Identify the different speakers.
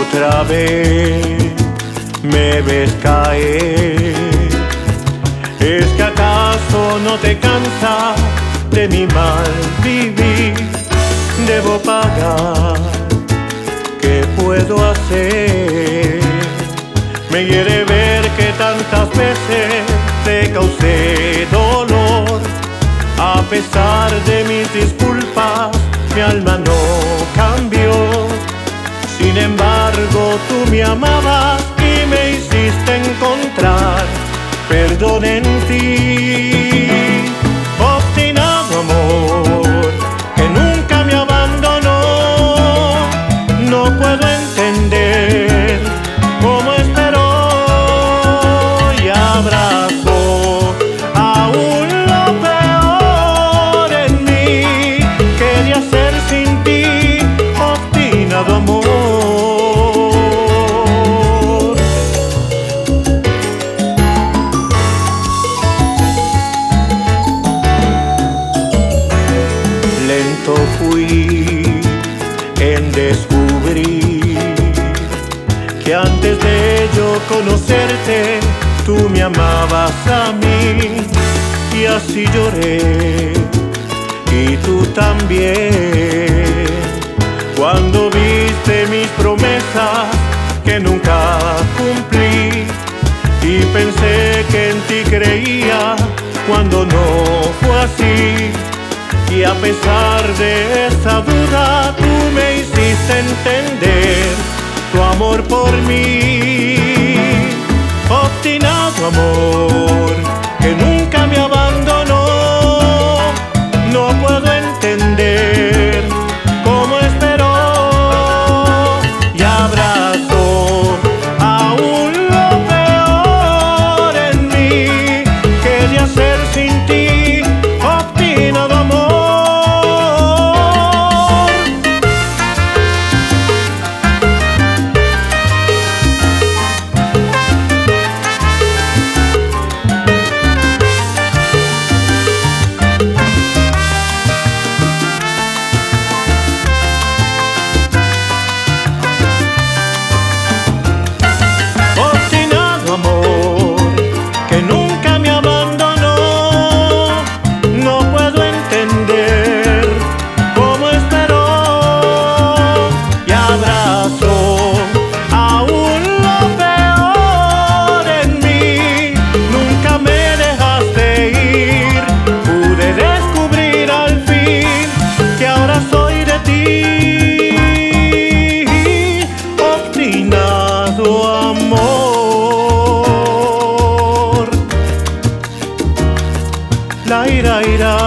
Speaker 1: Otra vez me ves caer. ¿Es que acaso no te cansas de mi mal vivir? Debo pagar, ¿qué puedo hacer? Me hiere ver que tantas veces te causé dolor. A pesar de mis disculpas, mi alma no cambió. Sin embargo, tú me amabas y me hiciste encontrar perdón en ti. Obstinado amor que nunca me abandonó, no puedo entender cómo esperó y abrazó aún lo peor en mí. Quería ser sin ti, obstinado amor. Lento fui en descubrir que antes de yo conocerte tú me amabas a mí, y así lloré y tú también cuando viste mis promesas que nunca cumplí, y pensé que en ti creía cuando no fue así. Y a pesar de esa duda, tú me hiciste entender tu amor por mí. Obstinado amor que nunca me abandonó, no puedo entender cómo esperó y abrazó aún lo peor en mí. Quería ser sin ti, obstinado amor. Amor, la ira, ira.